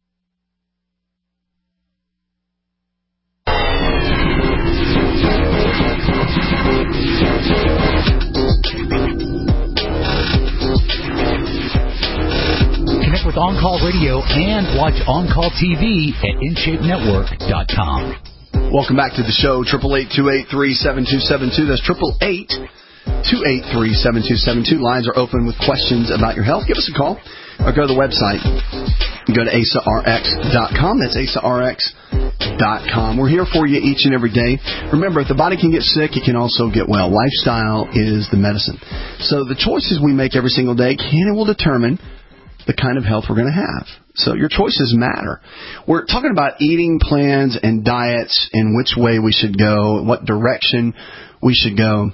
Connect with On Call Radio and watch On Call T V at in shape network dot com. Welcome back to the show. Triple eight two eight three seven two seven two. That's triple eight two eight three seven two seven two. Lines are open with questions about your health. Give us a call or go to the website. Go to A S A R X dot com. That's A S A R X dot com. We're here for you each and every day. Remember, if the body can get sick, it can also get well. Lifestyle is the medicine. So the choices we make every single day can and will determine the kind of health we're going to have. So your choices matter. We're talking about eating plans and diets and which way we should go, what direction we should go,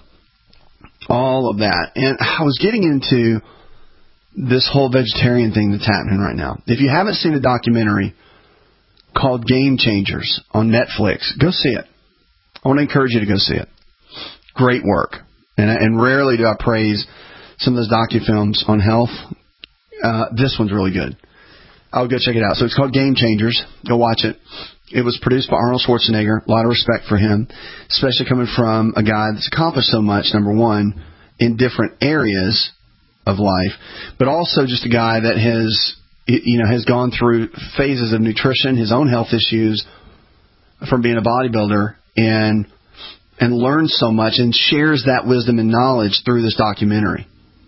all of that. And I was getting into this whole vegetarian thing that's happening right now. If you haven't seen a documentary called Game Changers on Netflix, go see it. I want to encourage you to go see it. Great work. And, and rarely do I praise some of those docu-films on health. Uh, this one's really good. I'll go check it out. So it's called Game Changers. Go watch it. It was produced by Arnold Schwarzenegger. A lot of respect for him, especially coming from a guy that's accomplished so much, number one, in different areas of life, but also just a guy that has, you know, has gone through phases of nutrition, his own health issues from being a bodybuilder, and and learned so much and shares that wisdom and knowledge through this documentary.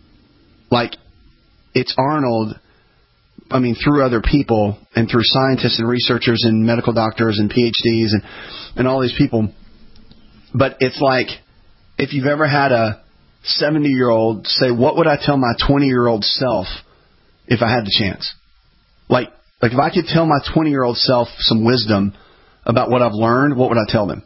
Like, it's Arnold, I mean, through other people and through scientists and researchers and medical doctors and P H Ds and, and all these people. But it's like, if you've ever had a seventy-year-old say, what would I tell my twenty-year-old self if I had the chance? Like, like if I could tell my twenty-year-old self some wisdom about what I've learned, what would I tell them?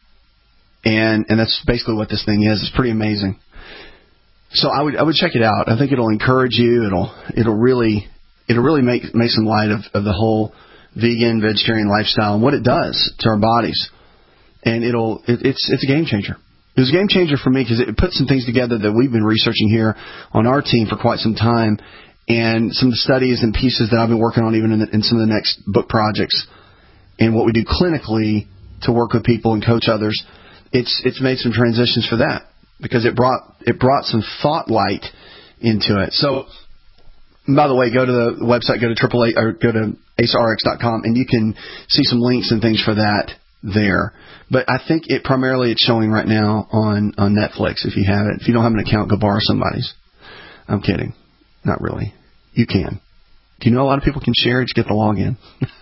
And and that's basically what this thing is. It's pretty amazing. So I would I would check it out. I think it'll encourage you. It'll it'll really it'll really make make some light of, of the whole vegan vegetarian lifestyle and what it does to our bodies. And it'll it, it's it's a game changer. It was a game changer for me because it put some things together that we've been researching here on our team for quite some time, and some of the studies and pieces that I've been working on even in, the, in some of the next book projects, and what we do clinically to work with people and coach others. It's it's made some transitions for that because it brought it brought some thought light into it. So, by the way, go to the website, go to triple eight or go to A S A R X dot com, and you can see some links and things for that there. But I think it primarily it's showing right now on, on Netflix if you have it. If you don't have an account, go borrow somebody's. I'm kidding. Not really. You can. Do you know a lot of people can share it? Just get the login.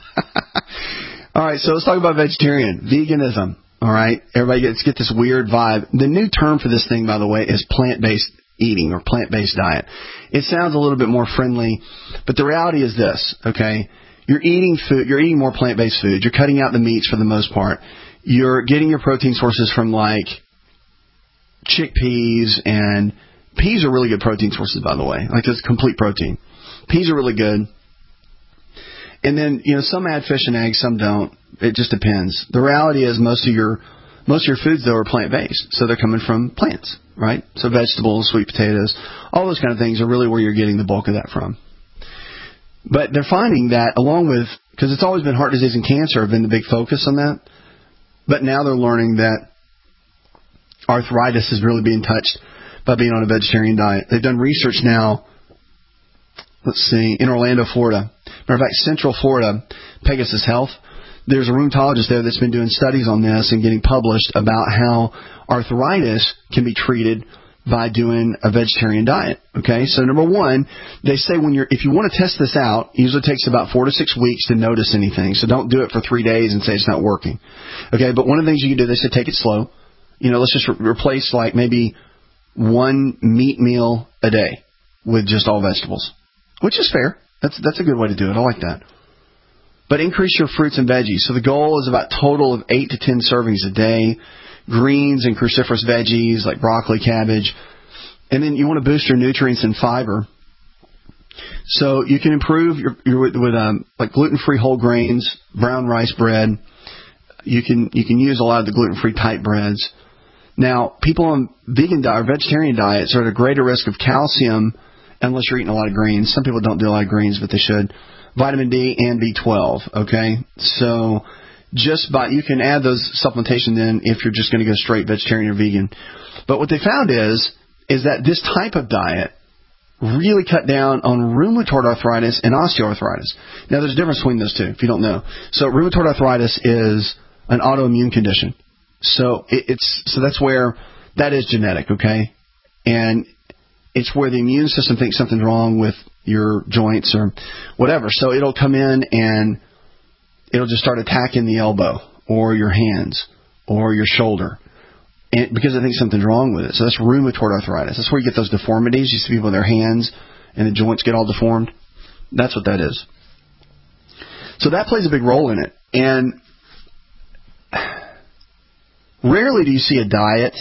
All right, so let's talk about vegetarian. Veganism. All right. Everybody gets get this weird vibe. The new term for this thing, by the way, is plant-based eating or plant-based diet. It sounds a little bit more friendly, but the reality is this, okay? You're eating food, you're eating more plant-based food. You're cutting out the meats for the most part. You're getting your protein sources from like chickpeas, and peas are really good protein sources, by the way. Like, it's complete protein. Peas are really good. And then, you know, some add fish and eggs, some don't. It just depends. The reality is most of your most of your foods, though, are plant-based. So they're coming from plants, right? So vegetables, sweet potatoes, all those kind of things are really where you're getting the bulk of that from. But they're finding that along with, because it's always been heart disease and cancer have been the big focus on that. But now they're learning that arthritis is really being touched by being on a vegetarian diet. They've done research now, let's see, in Orlando, Florida. Matter of fact, Central Florida, Pegasus Health, there's a rheumatologist there that's been doing studies on this and getting published about how arthritis can be treated by doing a vegetarian diet. Okay, so number one, they say when you're, if you want to test this out, it usually takes about four to six weeks to notice anything. So don't do it for three days and say it's not working. Okay, but one of the things you can do, they say take it slow. You know, let's just re- replace like maybe one meat meal a day with just all vegetables, which is fair. That's that's a good way to do it. I like that. But increase your fruits and veggies. So the goal is about a total of eight to ten servings a day. Greens and cruciferous veggies like broccoli, cabbage. And then you want to boost your nutrients and fiber. So you can improve your, your with um, like gluten-free whole grains, brown rice bread. You can you can use a lot of the gluten-free type breads. Now, people on vegan diet or vegetarian diets are at a greater risk of calcium unless you're eating a lot of greens. Some people don't do a lot of greens, but they should. Vitamin D and B twelve, okay? So just by, you can add those supplementation in if you're just going to go straight vegetarian or vegan. But what they found is, is that this type of diet really cut down on rheumatoid arthritis and osteoarthritis. Now, there's a difference between those two, if you don't know. So rheumatoid arthritis is an autoimmune condition. So it, it's so that's where that is genetic, okay? And it's where the immune system thinks something's wrong with your joints or whatever. So it'll come in and it'll just start attacking the elbow or your hands or your shoulder, and because it thinks something's wrong with it. So that's rheumatoid arthritis. That's where you get those deformities. You see people with their hands and the joints get all deformed. That's what that is. So that plays a big role in it. And rarely do you see a diet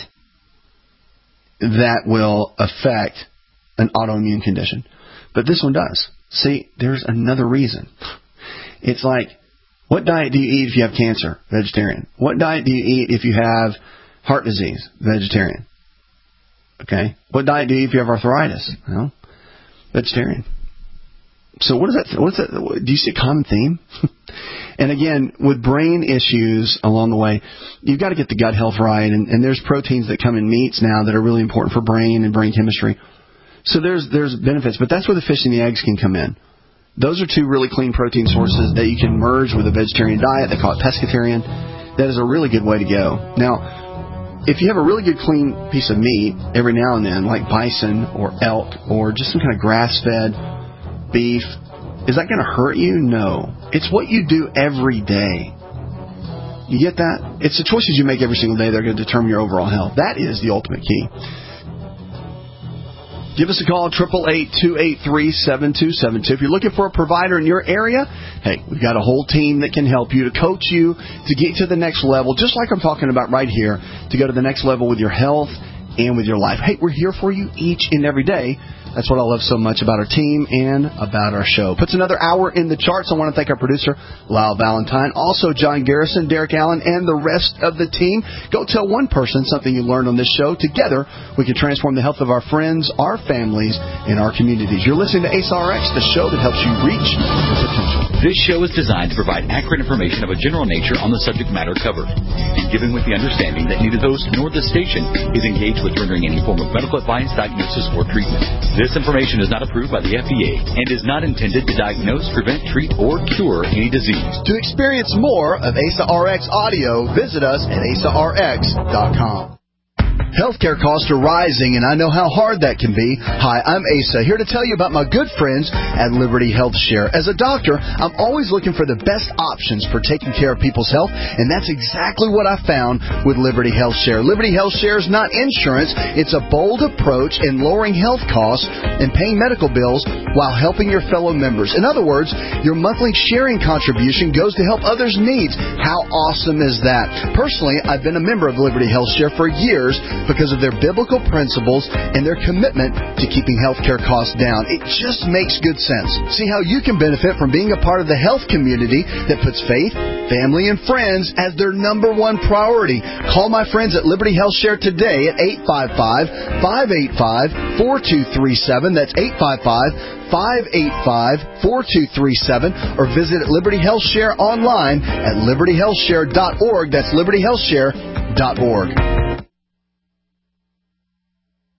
that will affect an autoimmune condition. But this one does. See, there's another reason. It's like, what diet do you eat if you have cancer? Vegetarian. What diet do you eat if you have heart disease? Vegetarian. Okay. What diet do you eat if you have arthritis? Well, vegetarian. So what is that? What's that? Do you see a common theme? And again, with brain issues along the way, you've got to get the gut health right. And, and there's proteins that come in meats now that are really important for brain and brain chemistry. So there's there's benefits, but that's where the fish and the eggs can come in. Those are two really clean protein sources that you can merge with a vegetarian diet. They call it pescatarian. That is a really good way to go. Now, if you have a really good clean piece of meat every now and then, like bison or elk or just some kind of grass-fed beef, is that going to hurt you? No. It's what you do every day. You get that? It's the choices you make every single day that are going to determine your overall health. That is the ultimate key. Give us a call at eight eight eight, two eight three, seven two seven two. If you're looking for a provider in your area, hey, we've got a whole team that can help you to coach you to get to the next level, just like I'm talking about right here, to go to the next level with your health and with your life. Hey, we're here for you each and every day. That's what I love so much about our team and about our show. Puts another hour in the charts. I want to thank our producer, Lyle Valentine, also John Garrison, Derek Allen, and the rest of the team. Go tell one person something you learned on this show. Together, we can transform the health of our friends, our families, and our communities. You're listening to A C E R X, the show that helps you reach your potential. This show is designed to provide accurate information of a general nature on the subject matter covered, and given with the understanding that neither host nor the station is engaged with rendering any form of medical advice, diagnosis, or treatment. This information is not approved by the F D A and is not intended to diagnose, prevent, treat, or cure any disease. To experience more of A C E R X audio, visit us at A C E R X dot com. Healthcare costs are rising, and I know how hard that can be. Hi, I'm Asa, here to tell you about my good friends at Liberty Health Share. As a doctor, I'm always looking for the best options for taking care of people's health, and that's exactly what I found with Liberty Health Share. Liberty Health Share is not insurance. It's a bold approach in lowering health costs and paying medical bills while helping your fellow members. In other words, your monthly sharing contribution goes to help others' needs. How awesome is that? Personally, I've been a member of Liberty Health Share for years because of their biblical principles and their commitment to keeping healthcare costs down. It just makes good sense. See how you can benefit from being a part of the health community that puts faith, family, and friends as their number one priority. Call my friends at Liberty Health Share today at eight five five, five eight five, four two three seven. That's eight five five, five eight five, four two three seven, or visit Liberty Health Share online at liberty health share dot org. That's liberty health share dot org.